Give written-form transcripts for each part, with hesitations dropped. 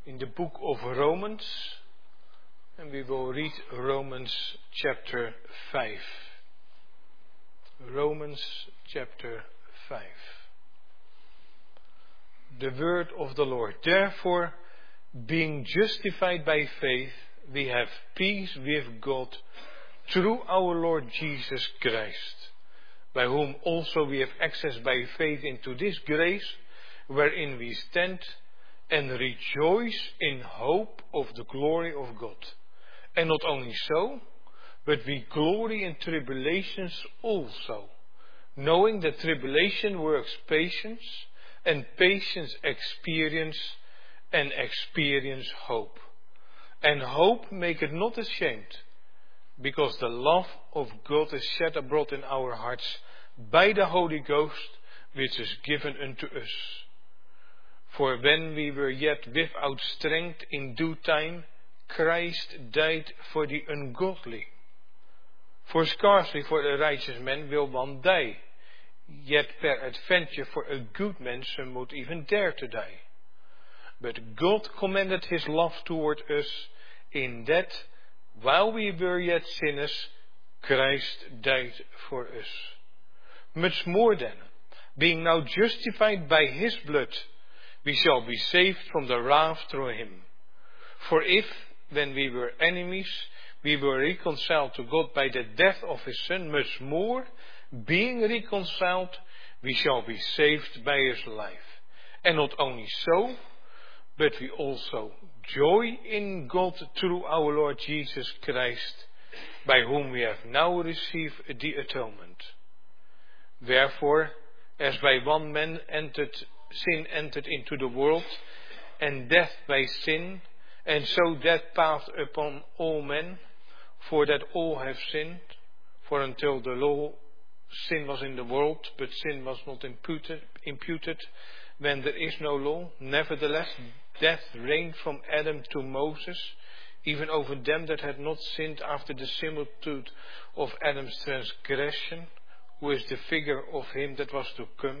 in the book of Romans, and we will read Romans chapter 5. Romans chapter 5. The word of the Lord. Therefore, being justified by faith, we have peace with God through our Lord Jesus Christ, by whom also we have access by faith into this grace wherein we stand and rejoice in hope of the glory of God. And not only so, but we glory in tribulations also, knowing that tribulation works patience, and patience experience, and experience hope. And hope maketh not ashamed, because the love of God is shed abroad in our hearts by the Holy Ghost, which is given unto us. For when we were yet without strength, in due time Christ died for the ungodly. For scarcely for a righteous man will one die, yet peradventure for a good man some would even dare to die. But God commended his love toward us, in that, while we were yet sinners, Christ died for us. Much more then, being now justified by his blood, we shall be saved from the wrath through him. For if, when we were enemies, we were reconciled to God by the death of his Son, much more, being reconciled, we shall be saved by his life. And not only so, but we also joy in God through our Lord Jesus Christ, by whom we have now received the atonement. Wherefore, as by one man sin entered into the world, and death by sin, and so death passed upon all men, for that all have sinned. For until the law, sin was in the world, but sin was not imputed when there is no law. Nevertheless, death reigned from Adam to Moses, even over them that had not sinned after the similitude of Adam's transgression, who is the figure of him that was to come.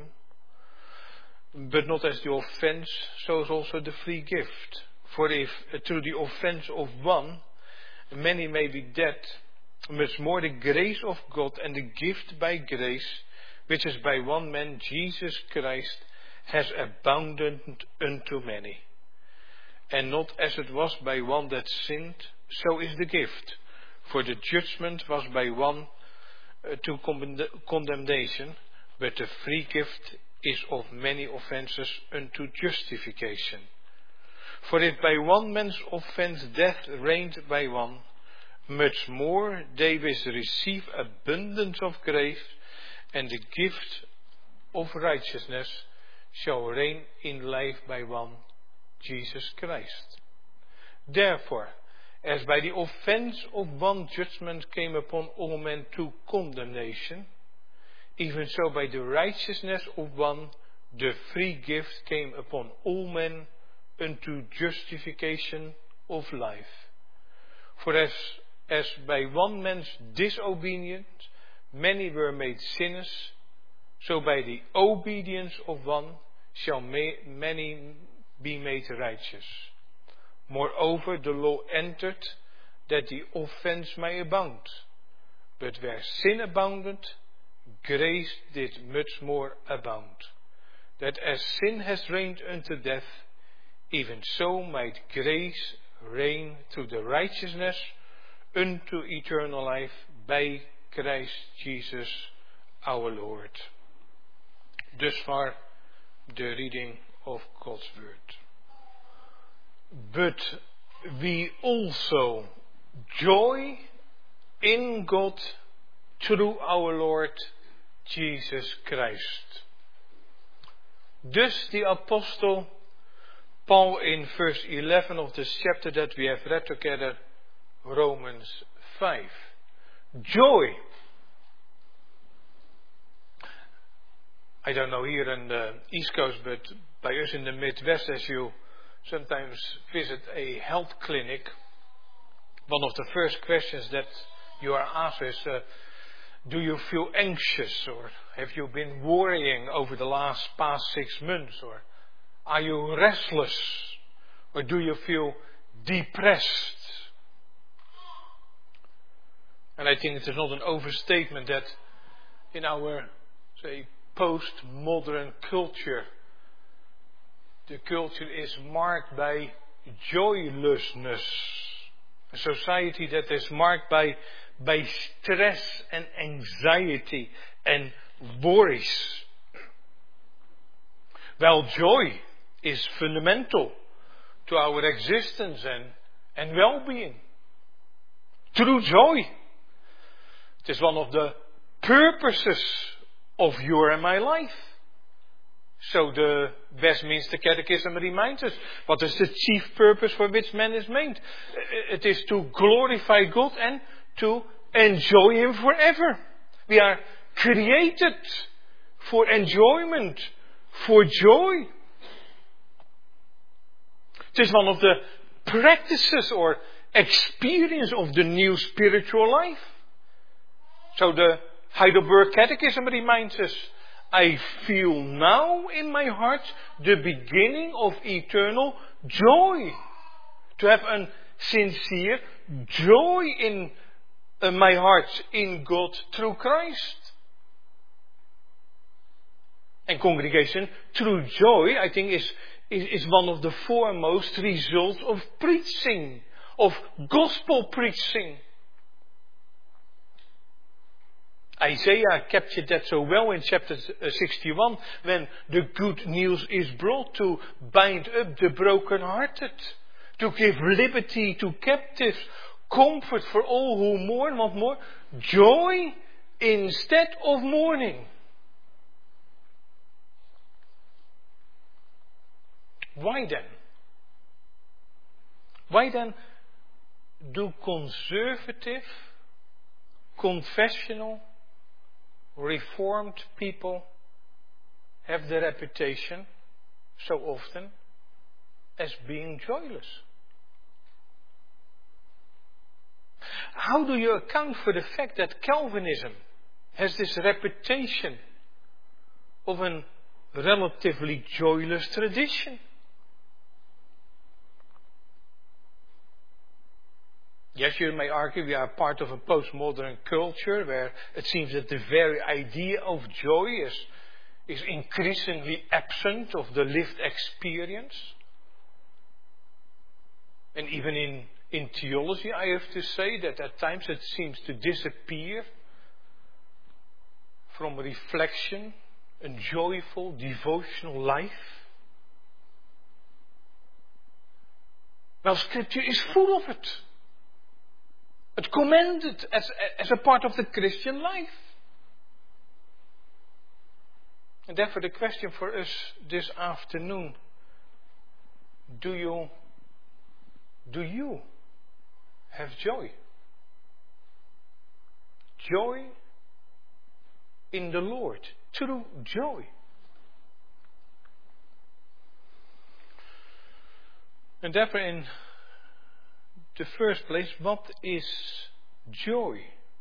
But not as the offense, so is also the free gift. For if through the offense of one many may be dead, much more the grace of God and the gift by grace, which is by one man, Jesus Christ, has abounded unto many. And not as it was by one that sinned, so is the gift. For the judgment was by one to condemnation, but the free gift is of many offences unto justification. For if by one man's offence death reigned by one, much more they which receive abundance of grace and the gift of righteousness shall reign in life by one, Jesus Christ. Therefore, as by the offence of one judgment came upon all men to condemnation, even so by the righteousness of one the free gift came upon all men unto justification of life. For as by one man's disobedience many were made sinners, so by the obedience of one shall many be made righteous. Moreover, the law entered that the offense may abound. But where sin abounded, grace did much more abound, that as sin has reigned unto death, even so might grace reign through the righteousness unto eternal life by Christ Jesus our Lord. Thus far the reading of God's word. But we also joy in God through our Lord Jesus Christ. Thus the Apostle Paul in verse 11 of this chapter that we have read together, Romans 5. Joy. I don't know here in the East Coast, but by us in the Midwest, as you sometimes visit a health clinic, one of the first questions that you are asked is, do you feel anxious, or have you been worrying over the past 6 months, or are you restless, Or do you feel depressed? And I think it is not an overstatement that in our, say, postmodern culture, the culture is marked by joylessness. A society that is marked by stress and anxiety and worries. Well, joy is fundamental to our existence and well-being. True joy. It is one of the purposes of your and my life. So the Westminster Catechism reminds us, what is the chief purpose for which man is made? It is to glorify God and to enjoy Him forever. We are created for enjoyment, for joy. It is one of the practices or experience of the new spiritual life. So the Heidelberg Catechism reminds us, I feel now in my heart the beginning of eternal joy. To have a sincere joy in my heart in God through Christ. And congregation, true joy, I think, is one of the foremost results of preaching, of gospel preaching. Isaiah captured that so well in chapter 61, when the good news is brought to bind up the brokenhearted, to give liberty to captives, comfort for all who mourn, what more? Joy instead of mourning. Why then? Why then do conservative, confessional, Reformed people have the reputation so often as being joyless? How do you account for the fact that Calvinism has this reputation of a relatively joyless tradition? Yes, you may argue we are part of a postmodern culture where it seems that the very idea of joy is increasingly absent of the lived experience. And even in theology, I have to say that at times it seems to disappear from reflection, a joyful, devotional life. Well, Scripture is full of it. It's commended as a part of the Christian life. And therefore the question for us this afternoon, do you have joy? Joy in the Lord. True joy. And therefore in the first place, what is joy?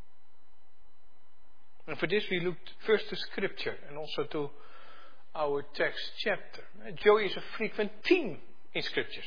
And for this we looked first to Scripture and also to our text chapter. Joy is a frequent theme in Scriptures.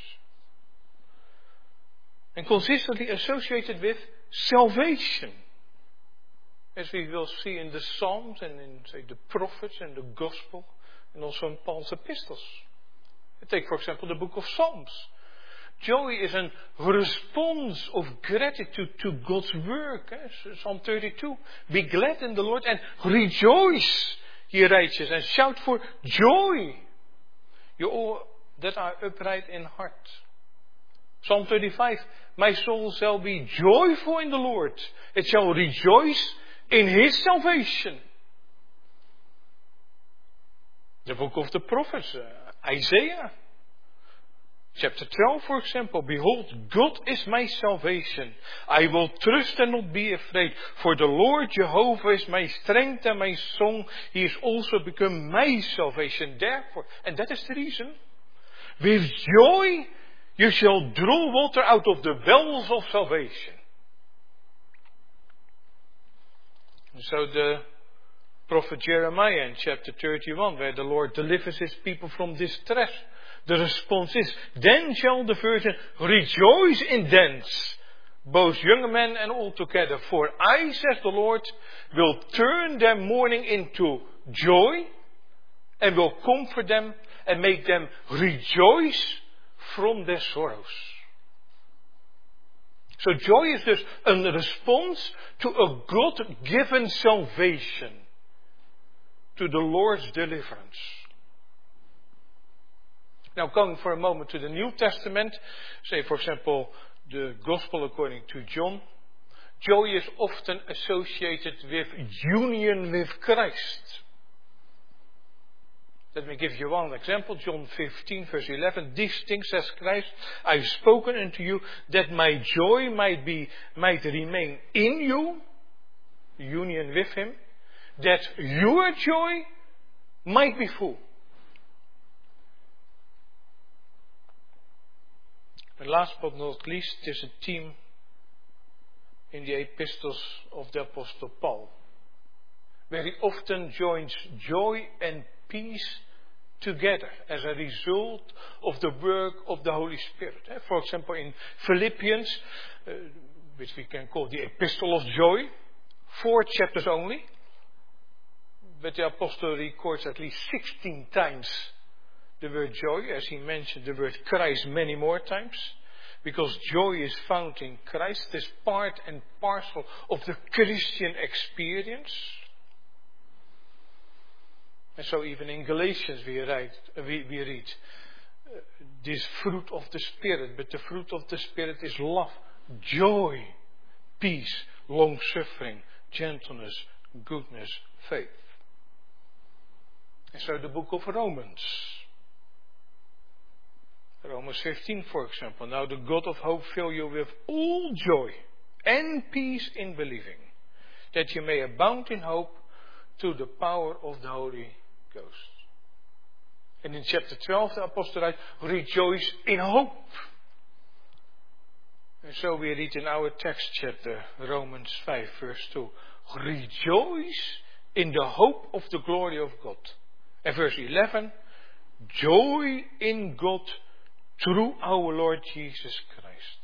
And consistently associated with salvation. As we will see in the Psalms and in, say, the prophets and the Gospel and also in Paul's epistles. Take, for example, the book of Psalms. Joy is a response of gratitude to God's work. Psalm 32. Be glad in the Lord and rejoice, ye righteous, and shout for joy, you all that are upright in heart. Psalm 35. My soul shall be joyful in the Lord. It shall rejoice in His salvation. The book of the prophets, Isaiah. Chapter 12, for example, behold, God is my salvation. I will trust and not be afraid. For the Lord Jehovah is my strength and my song. He has also become my salvation. Therefore, and that is the reason, with joy you shall draw water out of the wells of salvation. So the prophet Jeremiah in chapter 31, where the Lord delivers His people from distress, the response is, then shall the virgin rejoice and dance, both young men and all together. For I, says the Lord, will turn their mourning into joy, and will comfort them and make them rejoice from their sorrows. So joy is just a response to a God-given salvation, to the Lord's deliverance. Now going for a moment to the New Testament, say for example the Gospel according to John, joy is often associated with union with Christ. Let me give you one example. John 15 verse 11. These things says Christ, I've spoken unto you that my joy might remain in you, union with Him, that your joy might be full. And last but not least, there's a theme in the epistles of the Apostle Paul, where he often joins joy and peace together as a result of the work of the Holy Spirit. For example, in Philippians, which we can call the Epistle of Joy, 4 chapters only, but the Apostle records at least 16 times the word joy, as he mentioned the word Christ many more times, because joy is found in Christ, is part and parcel of the Christian experience. And so even in Galatians we read this fruit of the Spirit, but the fruit of the Spirit is love, joy, peace, long-suffering, gentleness, goodness, faith. And so the book of Romans 15 for example, now the God of hope fill you with all joy and peace in believing, that you may abound in hope through the power of the Holy Ghost. And in chapter 12 the apostle writes, rejoice in hope. And so we read in our text chapter, Romans 5 verse 2, rejoice in the hope of the glory of God. And verse 11, joy in God through our Lord Jesus Christ.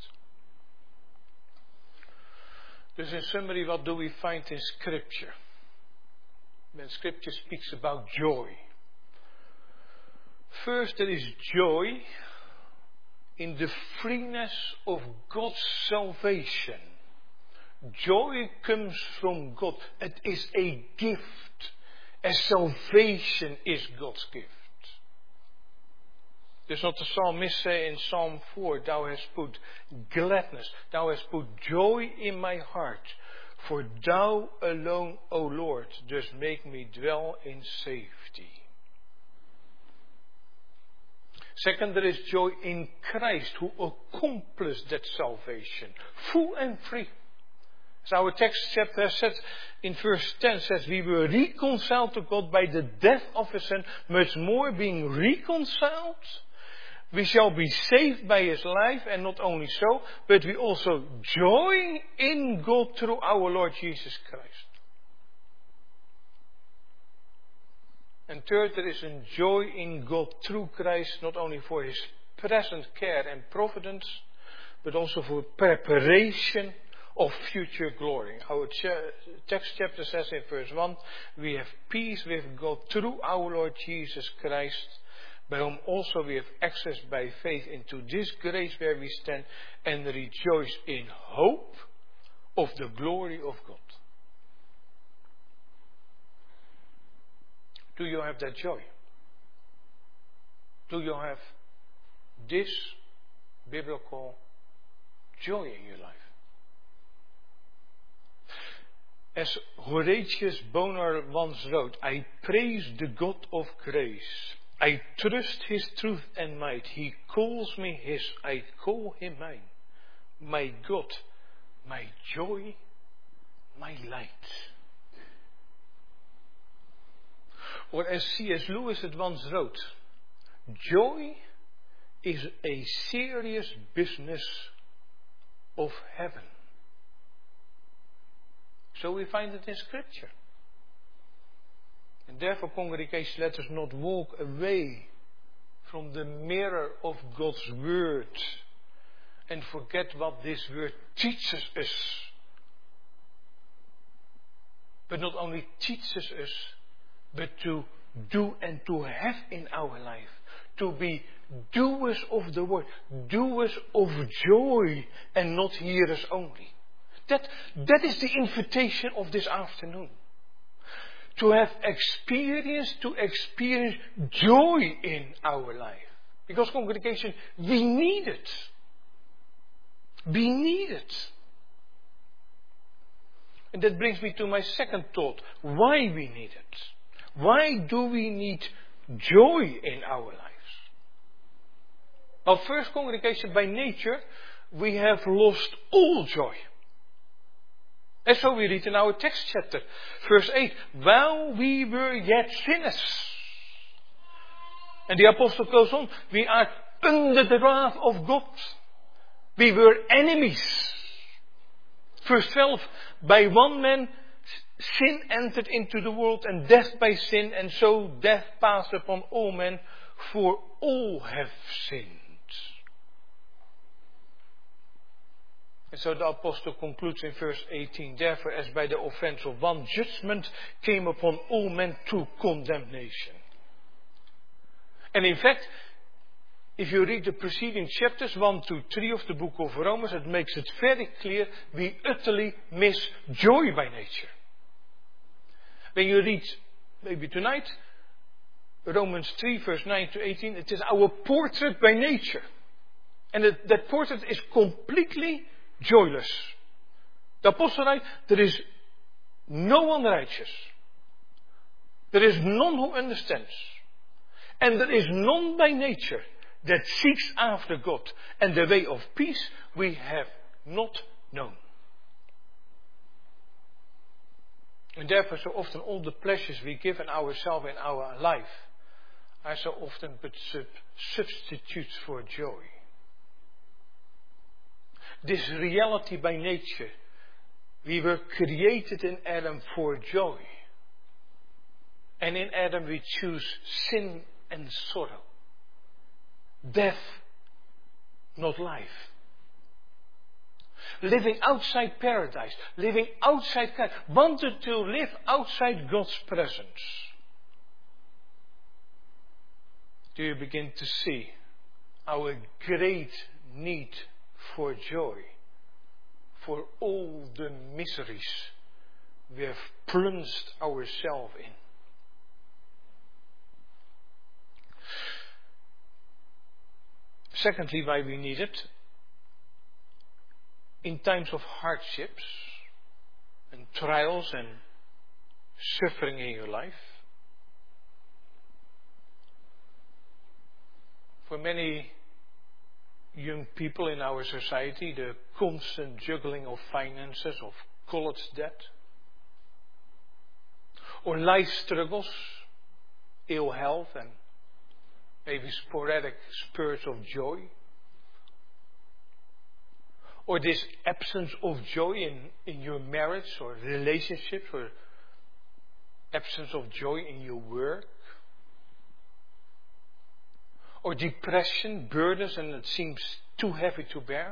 Dus in summary, what do we find in Scripture? When Scripture speaks about joy. First, there is joy in the freeness of God's salvation. Joy comes from God. It is a gift. As salvation is God's gift. Does not the psalmist say in Psalm 4, thou hast put gladness, thou hast put joy in my heart, for thou alone, O Lord, dost make me dwell in safety. Second, there is joy in Christ, who accomplished that salvation, full and free. As our text chapter said in verse 10 says, we were reconciled to God by the death of His Son, much more being reconciled, we shall be saved by His life, and not only so, but we also joy in God through our Lord Jesus Christ. And third, there is a joy in God through Christ, not only for His present care and providence, but also for preparation of future glory. Our text chapter says in verse 1, we have peace with God through our Lord Jesus Christ, by whom also we have access by faith into this grace where we stand, and rejoice in hope of the glory of God. Do you have that joy? Do you have this biblical joy in your life? As Horatius Bonar once wrote, I praise the God of grace. I trust His truth and might. He calls me His, I call Him mine. My God, my joy, my light. Or as C.S. Lewis it once wrote, joy is a serious business of heaven. So we find it in Scripture. And therefore, congregation, let us not walk away from the mirror of God's Word and forget what this Word teaches us. But not only teaches us, but to do and to have in our life. To be doers of the Word, doers of joy and not hearers only. That is the invitation of this afternoon. To have experience joy in our life. Because congregation, we need it. We need it. And that brings me to my second thought. Why we need it. Why do we need joy in our lives? Well, first, congregation, by nature, we have lost all joy. And so we read in our text chapter, verse 8, while we were yet sinners. And the apostle goes on, we are under the wrath of God. We were enemies. Verse 12, by one man sin entered into the world, and death by sin, and so death passed upon all men, for all have sinned. And so the apostle concludes in verse 18, therefore as by the offense of one judgment came upon all men to condemnation. And in fact, if you read the preceding chapters 1 to 3 of the book of Romans, it makes it very clear we utterly miss joy by nature. When you read, maybe tonight, Romans 3 verse 9 to 18, it is our portrait by nature. And that portrait is completely joyless. The apostle writes, there is no one righteous. There is none who understands. And there is none by nature that seeks after God. And the way of peace we have not known. And therefore so often all the pleasures we give in ourselves in our life are so often but substitutes for joy. This reality by nature, we were created in Adam for joy. And in Adam we choose sin and sorrow. Death, not life. Living outside paradise, living outside God, wanted to live outside God's presence. Do you begin to see our great need for joy, for all the miseries we have plunged ourselves in? Secondly, why we need it, in times of hardships and trials and suffering in your life. For many young people in our society, the constant juggling of finances, of college debt, or life struggles, ill health and maybe sporadic spurts of joy, or this absence of joy in your marriage or relationships, or absence of joy in your work, or depression, burdens, and it seems too heavy to bear.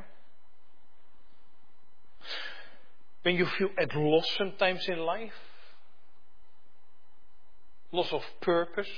When you feel at loss sometimes in life, loss of purpose.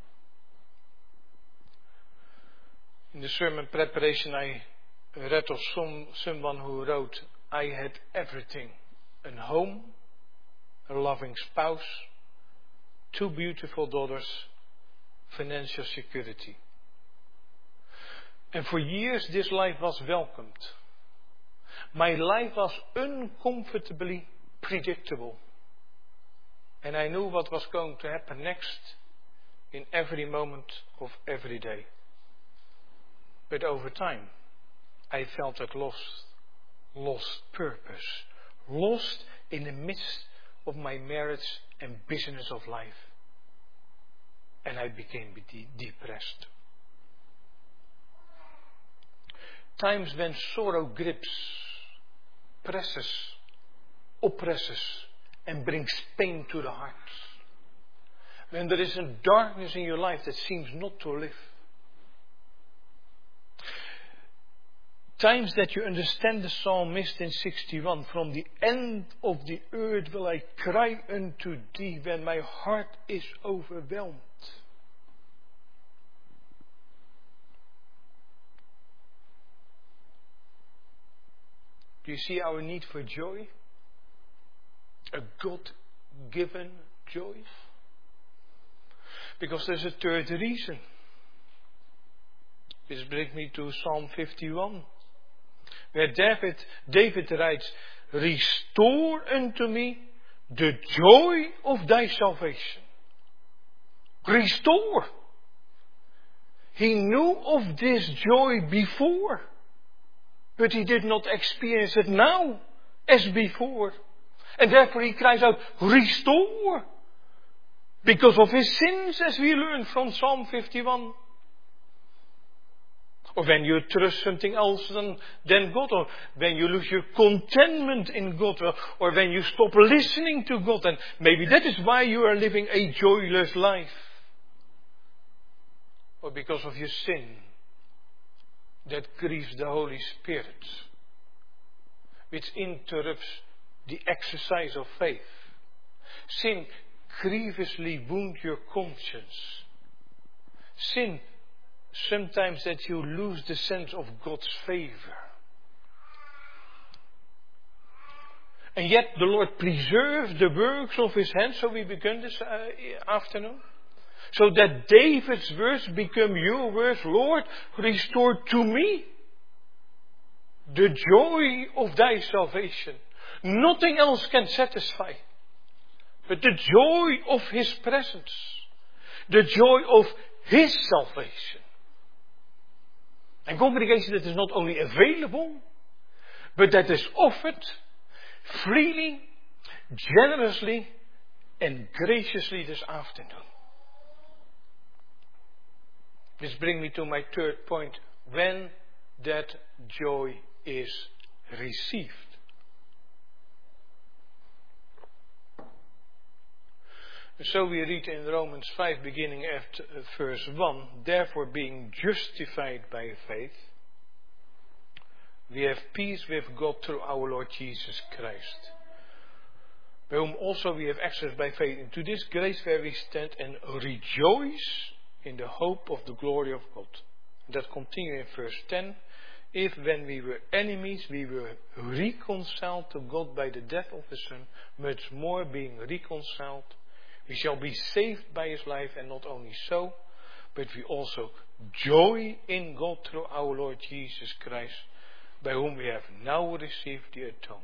In the sermon preparation I read of someone who wrote, I had everything, a home, a loving spouse, 2 beautiful daughters, financial security. And for years this life was welcomed. My life was uncomfortably predictable. And I knew what was going to happen next in every moment of every day. But over time, I felt at lost purpose, lost in the midst of my marriage and business of life. And I became depressed. Times when sorrow grips, presses, oppresses, and brings pain to the heart. When there is a darkness in your life that seems not to live. times that you understand the psalmist in 61, from the end of the earth will I cry unto thee when my heart is overwhelmed. Do you see our need for joy? A God-given joy? Because there's a third reason. This brings me to Psalm 51, where David writes, restore unto me the joy of thy salvation. Restore. He knew of this joy before, but he did not experience it now as before. And therefore he cries out, restore. Because of his sins, as we learn from Psalm 51. Or when you trust something else than God, or when you lose your contentment in God, or when you stop listening to God, and maybe that is why you are living a joyless life. Or because of your sin that grieves the Holy Spirit, which interrupts the exercise of faith. Sin grievously wounds your conscience. Sin sometimes that you lose the sense of God's favor. And yet the Lord preserves the works of his hands, so we began this afternoon. So that David's words become your words. Lord, restore to me the joy of thy salvation. Nothing else can satisfy but the joy of his presence. The joy of his salvation. And congregation, that is not only available, but that is offered freely, generously, and graciously this afternoon. This brings me to my third point. When that joy is received. So we read in Romans 5, beginning at verse 1, therefore being justified by faith, we have peace with God through our Lord Jesus Christ, by whom also we have access by faith into this grace where we stand and rejoice in the hope of the glory of God. That continues in verse 10. If when we were enemies, we were reconciled to God by the death of His Son, much more being reconciled, we shall be saved by His life, and not only so, but we also joy in God through our Lord Jesus Christ, by whom we have now received the atonement.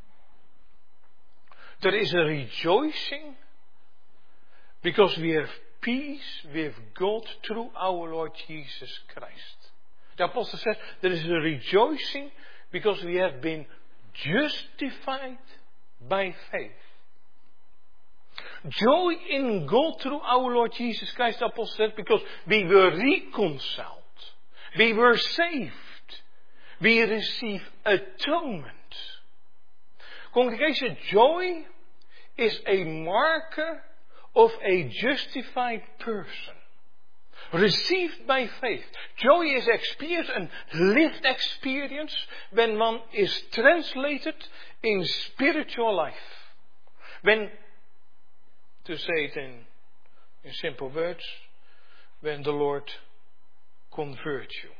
There is a rejoicing because we have peace with God through our Lord Jesus Christ. The apostle said there is a rejoicing because we have been justified by faith. Joy in God through our Lord Jesus Christ, the apostle said, because we were reconciled. We were saved. We receive atonement. Congregation, joy is a marker of a justified person. Received by faith. Joy is experienced and lived experience when one is translated in spiritual life. When, to say it in simple words, when the Lord converts you.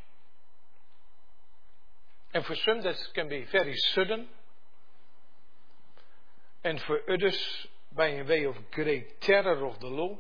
And for some that can be very sudden. And for others by a way of great terror of the law.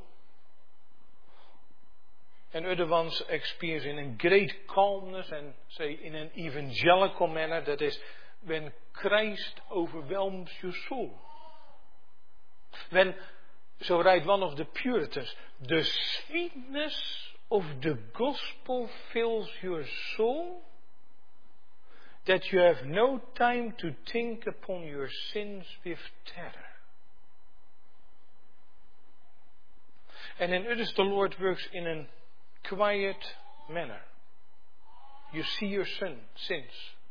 And other ones experience in a great calmness and say in an evangelical manner, that is when Christ overwhelms your soul. When, so write one of the Puritans, the sweetness of the gospel fills your soul, that you have no time to think upon your sins with terror. And in others the Lord works in a quiet manner. You see your sins.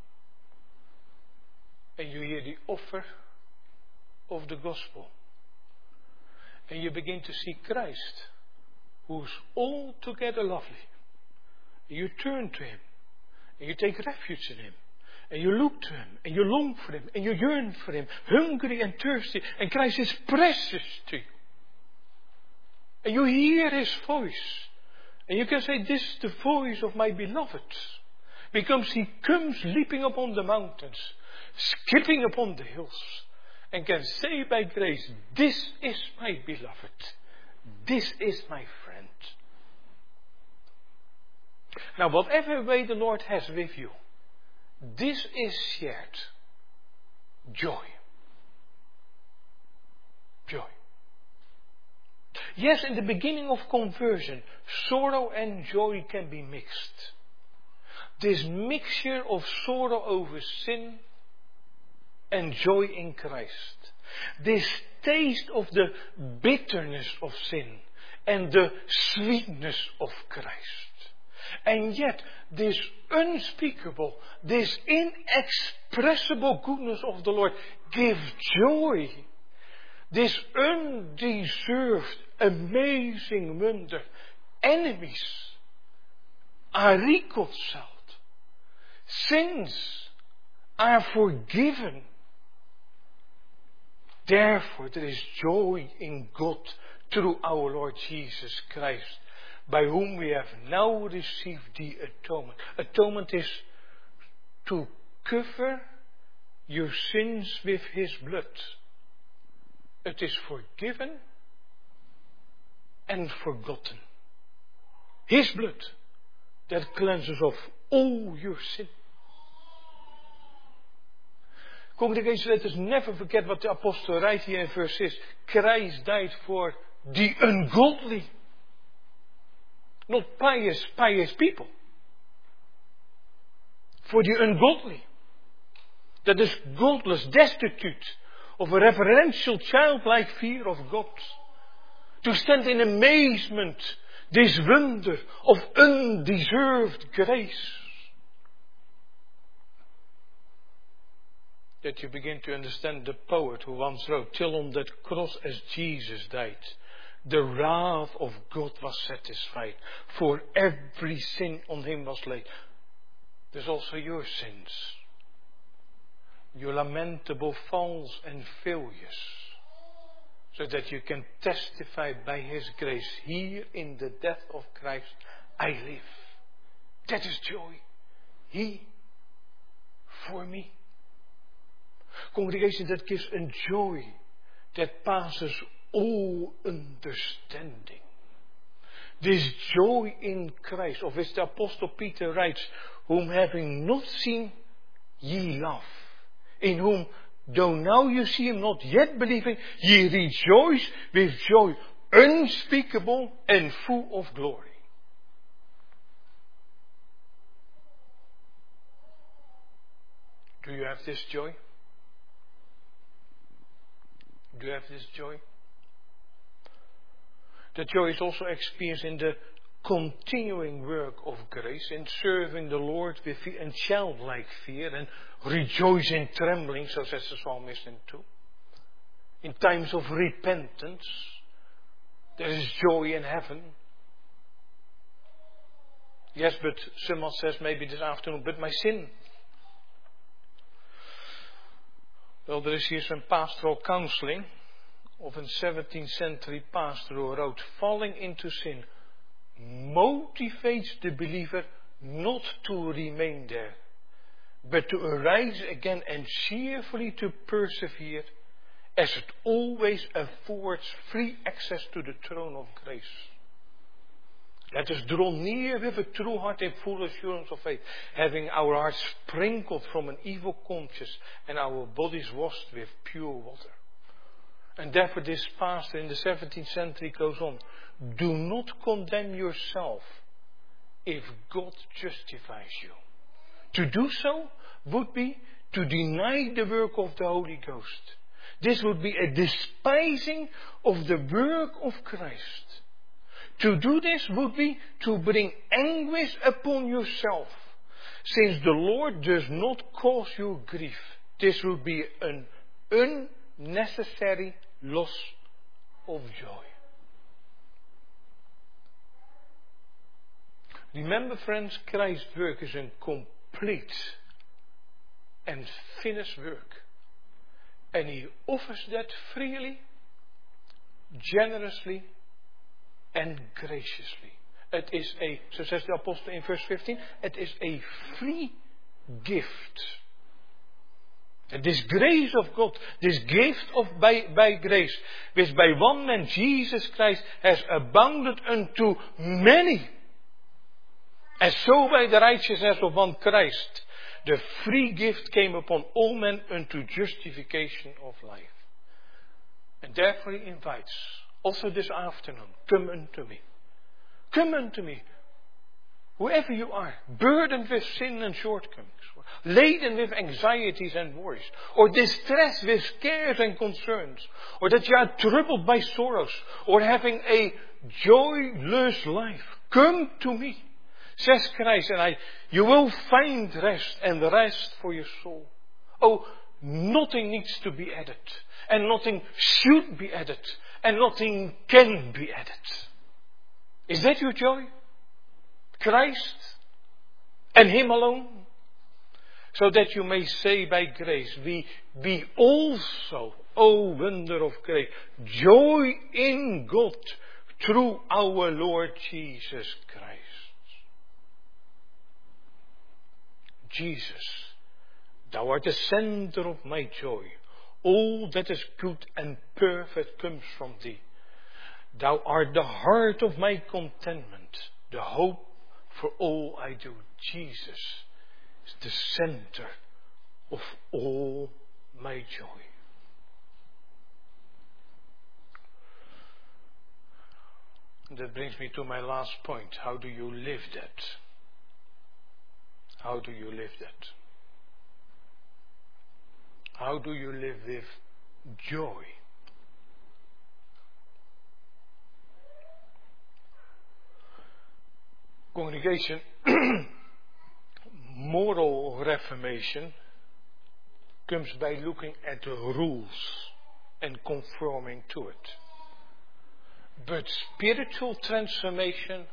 And you hear the offer of the gospel. And you begin to see Christ, who's altogether lovely. And you turn to Him. And you take refuge in Him. And you look to Him, and you long for Him, and you yearn for Him, hungry and thirsty, and Christ is precious to you. And you hear His voice, and you can say, this is the voice of my beloved, because He comes leaping upon the mountains, skipping upon the hills, and can say by grace, this is my beloved, this is my friend. Now, whatever way the Lord has with you, this is shared joy. Joy. Yes, in the beginning of conversion, sorrow and joy can be mixed. This mixture of sorrow over sin and joy in Christ. This taste of the bitterness of sin and the sweetness of Christ. And yet, this unspeakable, this inexpressible goodness of the Lord gives joy. This undeserved, amazing wonder. Enemies are reconciled. Sins are forgiven. Therefore, there is joy in God through our Lord Jesus Christ, by whom we have now received the atonement. Atonement is to cover your sins with His blood. It is forgiven and forgotten. His blood that cleanses of all your sin. Congregation, let us never forget what the apostle writes here in verse 6. Christ died for the ungodly. Not pious people. For the ungodly. That is godless, destitute of a reverential childlike fear of God. To stand in amazement, this wonder of undeserved grace. That you begin to understand the poet who once wrote, till on that cross as Jesus died, the wrath of God was satisfied, for every sin on Him was laid. There's also your sins, your lamentable faults and failures, so that you can testify by His grace, here in the death of Christ, I live. That is joy. He for me. Congregation, that gives a joy that passes all understanding. This joy in Christ, of which the Apostle Peter writes, whom having not seen, ye love. In whom, though now you see Him not yet believing, ye rejoice with joy unspeakable and full of glory. Do you have this joy? Do you have this joy? The joy is also experienced in the continuing work of grace, in serving the Lord with fear and childlike fear, and rejoice in trembling, so says the psalmist in 2. In times of repentance, there is joy in heaven. Yes, but someone says maybe this afternoon, but my sin. Well, there is here some pastoral counseling of a 17th century pastor who wrote, falling into sin motivates the believer not to remain there, but to arise again and cheerfully to persevere, as it always affords free access to the throne of grace. Let us draw near with a true heart in full assurance of faith, having our hearts sprinkled from an evil conscience and our bodies washed with pure water. And therefore this pastor in the 17th century goes on, do not condemn yourself if God justifies you. To do so would be to deny the work of the Holy Ghost. This would be a despising of the work of Christ. To do this would be to bring anguish upon yourself, since the Lord does not cause you grief. This would be an unnecessary loss of joy. Remember, friends, Christ's work is a complete and finished work. And he offers that freely, generously, and graciously. It is so says the apostle in verse 15, it is a free gift. And this grace of God, this gift by grace, which by one man, Jesus Christ, has abounded unto many. And so by the righteousness of one Christ, the free gift came upon all men unto justification of life. And therefore he invites, also this afternoon, come unto me. Come unto me. Whoever you are, burdened with sin and shortcomings, or laden with anxieties and worries, or distressed with cares and concerns, or that you are troubled by sorrows, or having a joyless life, come to me, says Christ, and you will find rest and rest for your soul. Oh, nothing needs to be added, and nothing should be added, and nothing can be added. Is that your joy? Christ and Him alone? So that you may say by grace, we also, O wonder of grace, joy in God through our Lord Jesus Christ. Jesus, thou art the center of my joy. All that is good and perfect comes from thee. Thou art the heart of my contentment, the hope for all I do. Jesus is the center of all my joy. And that brings me to my last point. How do you live that? How do you live that? How do you live with joy? Congregation, moral reformation comes by looking at the rules and conforming to it. But spiritual transformation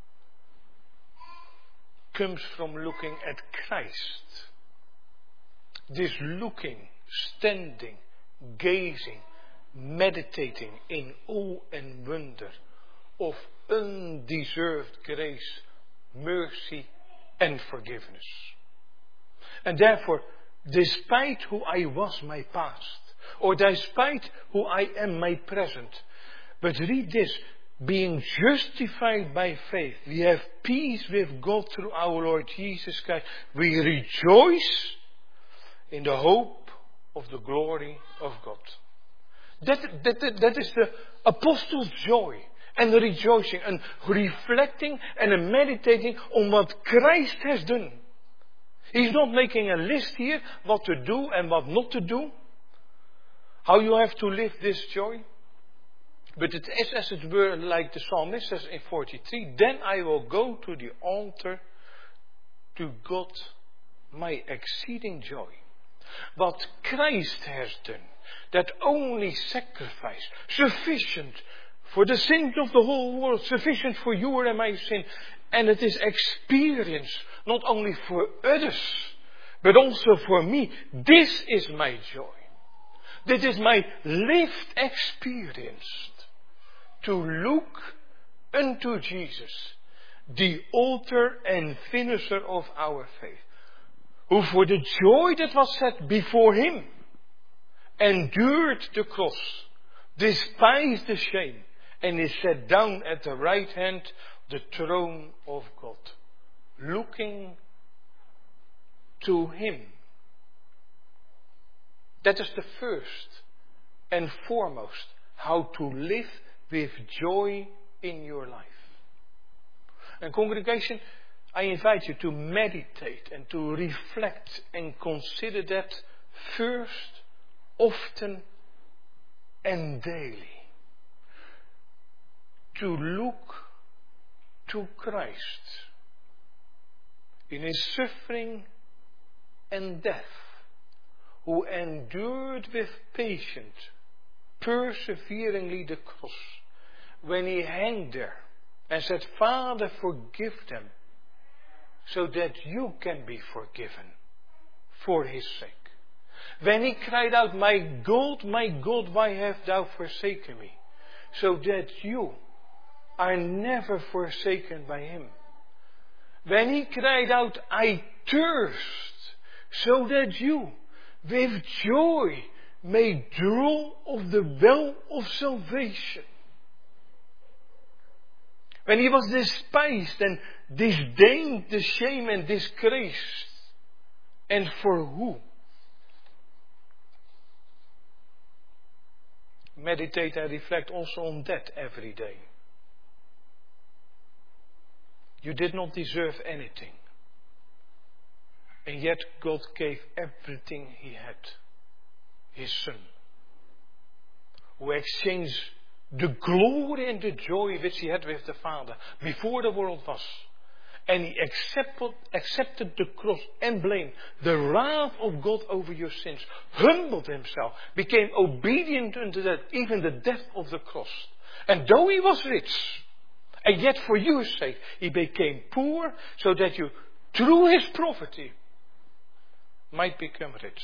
comes from looking at Christ. This looking, standing, gazing, meditating in awe and wonder of undeserved grace, mercy and forgiveness. And therefore, despite who I was my past, or despite who I am my present, but read this, being justified by faith, we have peace with God through our Lord Jesus Christ. We rejoice in the hope of the glory of God. That is the apostles' joy. And rejoicing and reflecting and meditating on what Christ has done. He's not making a list here what to do and what not to do. How you have to live this joy. But it is as it were like the psalmist says in 43. Then I will go to the altar to God my exceeding joy. What Christ has done. That only sacrifice sufficient for the sins of the whole world, sufficient for your and my sin. And it is experience, not only for others, but also for me. This is my joy. This is my lived experience. To look unto Jesus, the author and finisher of our faith, who for the joy that was set before Him, endured the cross, despised the shame, and is set down at the right hand, the throne of God. Looking to Him. That is the first and foremost how to live with joy in your life. And congregation, I invite you to meditate and to reflect and consider that first, often and daily. To look to Christ in His suffering and death, who endured with patience, perseveringly the cross, when He hung there and said, Father, forgive them, so that you can be forgiven for his sake. When he cried out, my God, why hast thou forsaken me? So that you are never forsaken by him. When he cried out, I thirst, so that you, with joy, may draw of the well of salvation. When he was despised and disdained, the shame and disgraced. And for who? Meditate and reflect also on that every day. You did not deserve anything. And yet God gave everything he had. His Son. Who exchanged the glory and the joy which he had with the Father before the world was. And he accepted the cross and blame, the wrath of God over your sins, humbled himself, became obedient unto that, even the death of the cross. And though he was rich, and yet for your sake, he became poor, so that you, through his poverty, might become rich.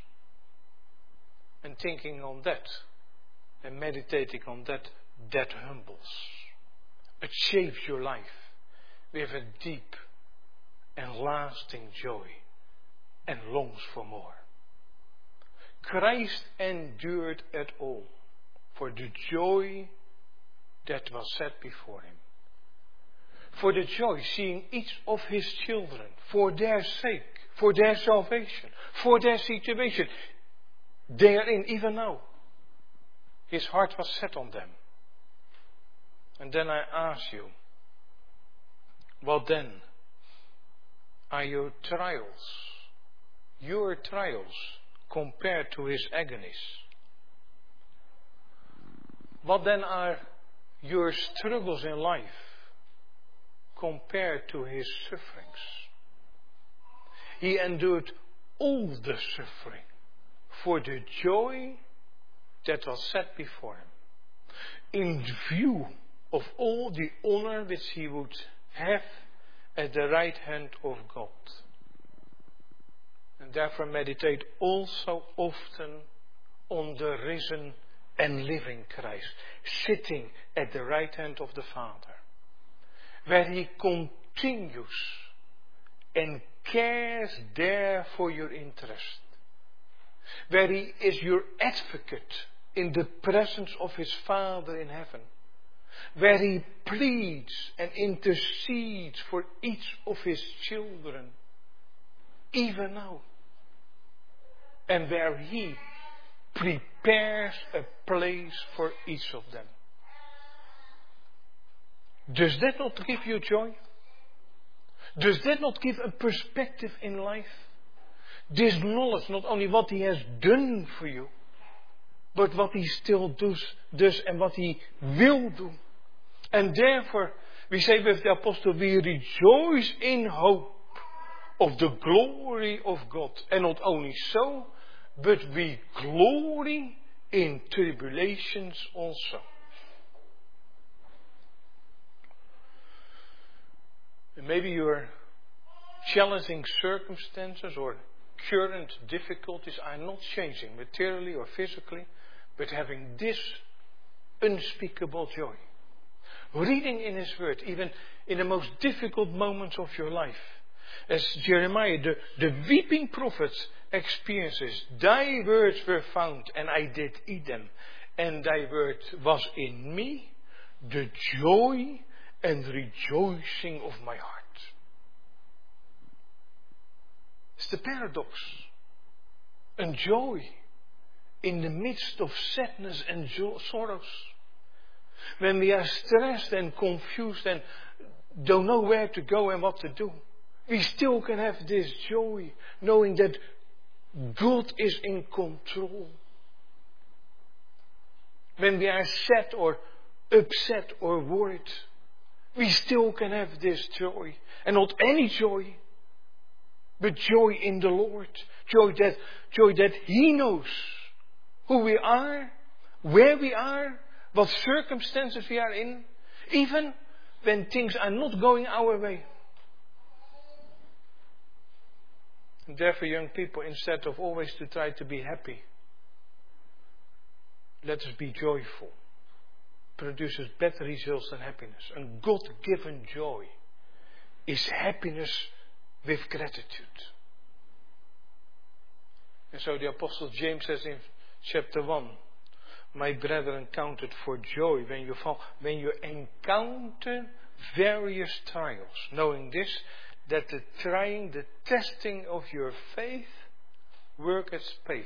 And thinking on that, and meditating on that, that humbles. It shapes your life with a deep and lasting joy and longs for more. Christ endured it all for the joy that was set before him. For the joy seeing each of his children, for their sake, for their salvation, for their situation, therein even now, his heart was set on them. And then I ask you, what then are your trials compared to his agonies? What then are your struggles in life compared to his sufferings? He endured all the suffering for the joy that was set before him, in view of all the honor which he would have at the right hand of God. And therefore meditate also often on the risen and living Christ, sitting at the right hand of the Father, where he continues and cares there for your interest, where he is your advocate in the presence of his Father in heaven, where he pleads and intercedes for each of his children, even now, and where he prepares a place for each of them. Does that not give you joy? Does that not give a perspective in life? This knowledge, not only what he has done for you, but what he still does and what he will do. And therefore, we say with the apostle, we rejoice in hope of the glory of God. And not only so, but we glory in tribulations also. And maybe your challenging circumstances or current difficulties are not changing materially or physically, but having this unspeakable joy. Reading in his word, even in the most difficult moments of your life. As Jeremiah, the weeping prophet, experiences, thy words were found and I did eat them, and thy word was in me, the joy and rejoicing of my heart. It's the paradox. And joy in the midst of sadness and sorrows. When we are stressed and confused and don't know where to go and what to do, we still can have this joy, knowing that God is in control. When we are sad or upset or worried, we still can have this joy. And not any joy, but joy in the Lord. Joy that He knows who we are, where we are, what circumstances we are in, even when things are not going our way. And therefore, young people, instead of always to try to be happy, let us be joyful. Produces better results than happiness. And God-given joy is happiness with gratitude. And so the Apostle James says in chapter 1, my brethren, count it for joy when you encounter various trials, knowing this, that the testing of your faith worketh patience.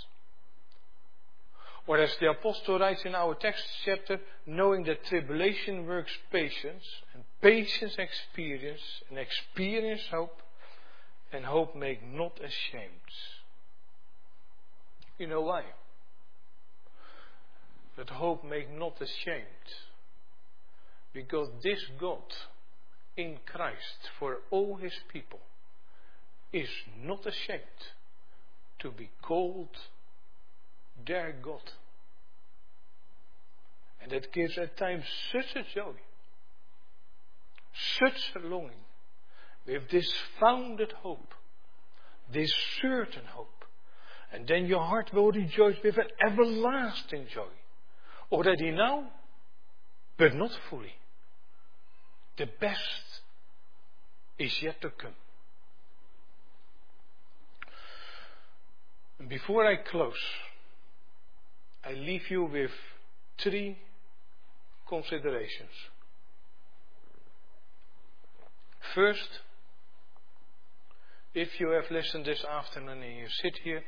Or as the Apostle writes in our text chapter, knowing that tribulation works patience, and patience experience, and experience hope, and hope make not ashamed. You know why? But hope make not ashamed. Because this God in Christ for all his people is not ashamed to be called their God. And that gives at times such a joy, such a longing, with this founded hope, this certain hope. And then your heart will rejoice with an everlasting joy. Already now, but not fully. The best is yet to come. And before I close, I leave you with 3 considerations. First, if you have listened this afternoon and you sit here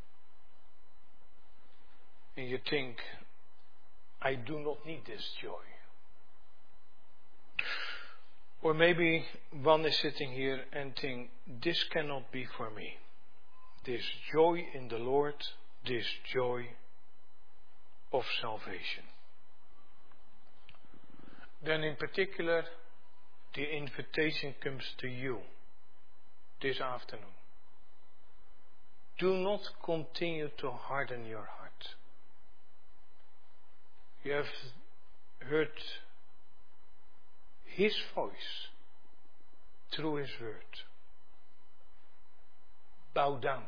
and you think, I do not need this joy. Or maybe one is sitting here and think, this cannot be for me. This joy in the Lord, this joy of salvation. Then in particular, the invitation comes to you this afternoon. Do not continue to harden your heart. You have heard his voice through his word. Bow down,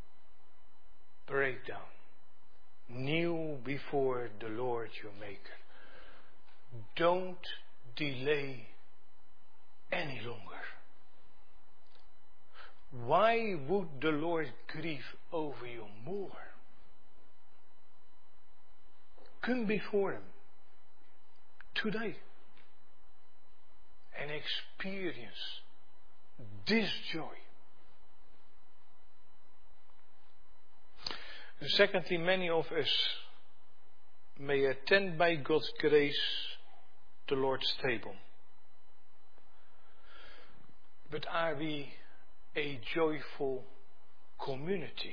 break down, kneel before the Lord your Maker. Don't delay any longer. Why would the Lord grieve over you more? Come before him today and experience this joy. And secondly, many of us may attend by God's grace the Lord's table. But are we a joyful community?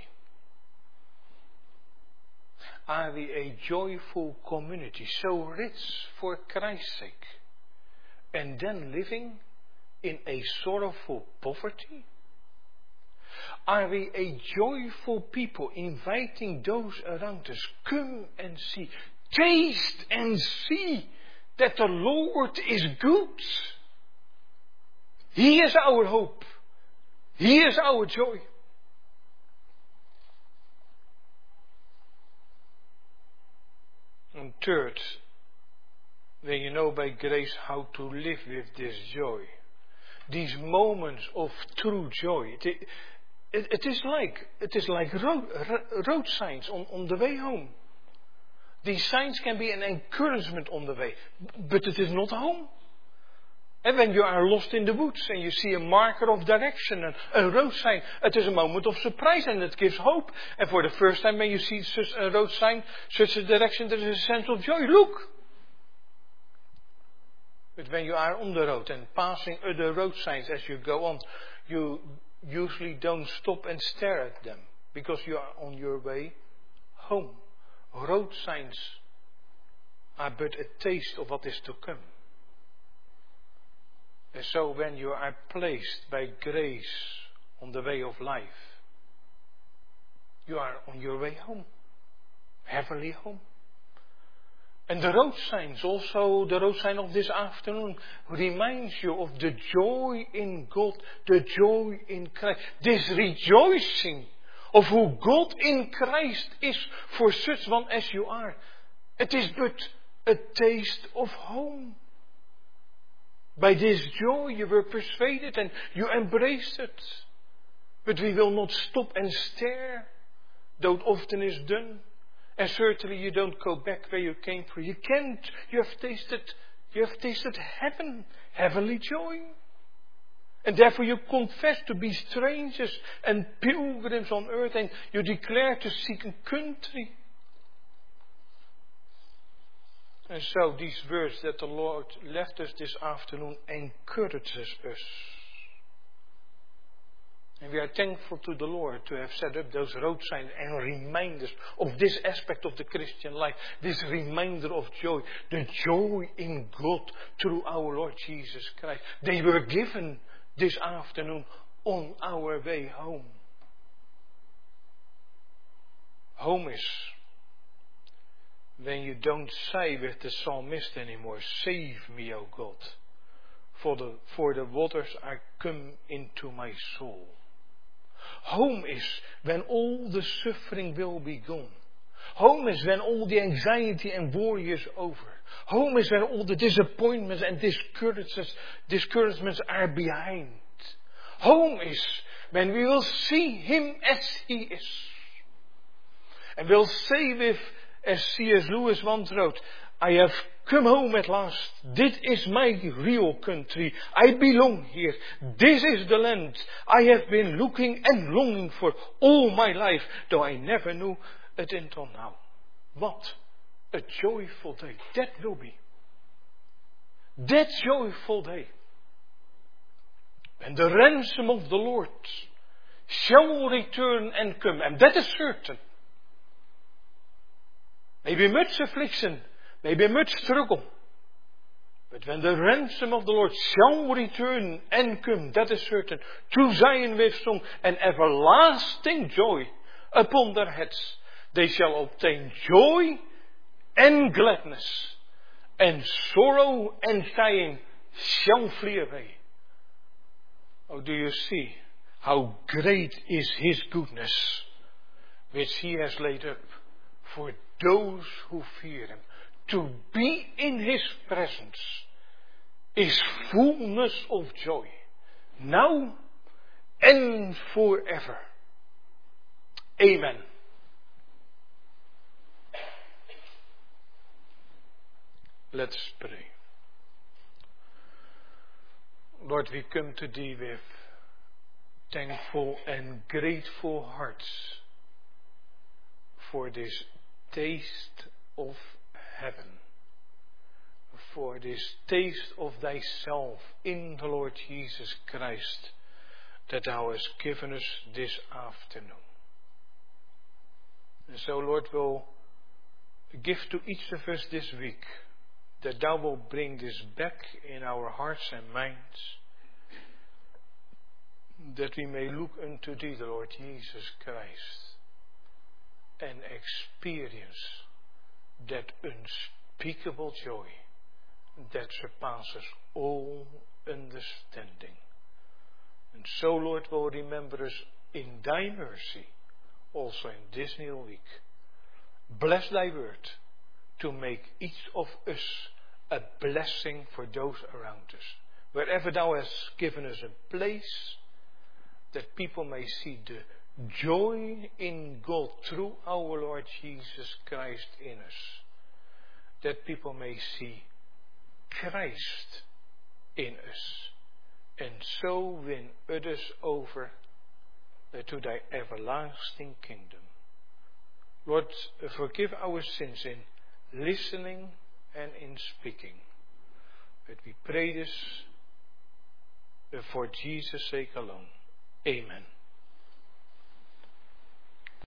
Are we a joyful community, so rich for Christ's sake, and then living in a sorrowful poverty? Are we a joyful people, inviting those around us, come and see, taste and see that the Lord is good? He is our hope. He is our joy. And third, when you know by grace how to live with this joy, these moments of true joy, it is like road signs on the way home. These signs can be an encouragement on the way, but it is not home. And when you are lost in the woods and you see a marker of direction, a road sign, it is a moment of surprise and it gives hope. And for the first time when you see such a road sign, such a direction, there is a sense of joy. Look! But when you are on the road and passing other road signs as you go on, you usually don't stop and stare at them because you are on your way home. Road signs are but a taste of what is to come. And so when you are placed by grace on the way of life, you are on your way home, heavenly home. And the road signs, also the road sign of this afternoon, reminds you of the joy in God, the joy in Christ. This rejoicing of who God in Christ is for such one as you are. It is but a taste of home. By this joy you were persuaded and you embraced it. But we will not stop and stare, though it often is done. And certainly you don't go back where you came from. You can't. You have tasted heaven, heavenly joy. And therefore you confess to be strangers and pilgrims on earth, and you declare to seek a country. And so these words that the Lord left us this afternoon encourages us. And we are thankful to the Lord to have set up those road signs and reminders of this aspect of the Christian life. This reminder of joy. The joy in God through our Lord Jesus Christ. They were given this afternoon on our way home. Home is when you don't say with the psalmist anymore, "Save me, O God, for the waters are come into my soul." Home is when all the suffering will be gone. Home is when all the anxiety and worry is over. Home is when all the disappointments and discouragements are behind. Home is when we will see Him as He is. And we'll say with, as C.S. Lewis once wrote, "I have come home at last. This is my real country. I belong here. This is the land I have been looking and longing for all my life, though I never knew it until now." What a joyful day that will be. That joyful day. And the ransom of the Lord shall return and come. And that is certain. Maybe much affliction, maybe much struggle. But when the ransom of the Lord shall return and come, that is certain, to Zion with song and everlasting joy upon their heads, they shall obtain joy and gladness, and sorrow and sighing shall flee away. Oh, do you see how great is His goodness, which He has laid up for those who fear Him? To be in His presence is fullness of joy, now and forever. Amen. Let's pray. Lord, we come to Thee with thankful and grateful hearts for this taste of heaven, for this taste of Thyself in the Lord Jesus Christ that Thou hast given us this afternoon. And so, Lord, we'll give to each of us this week that Thou will bring this back in our hearts and minds, that we may look unto Thee, the Lord Jesus Christ, and experience that unspeakable joy that surpasses all understanding. And so, Lord, will remember us in Thy mercy also in this new week. Bless Thy word to make each of us a blessing for those around us. Wherever Thou hast given us a place, that people may see the joy in God through our Lord Jesus Christ in us. That people may see Christ in us, and so win others over to Thy everlasting kingdom. Lord, forgive our sins in listening and in speaking. But we pray this for Jesus' sake alone. Amen.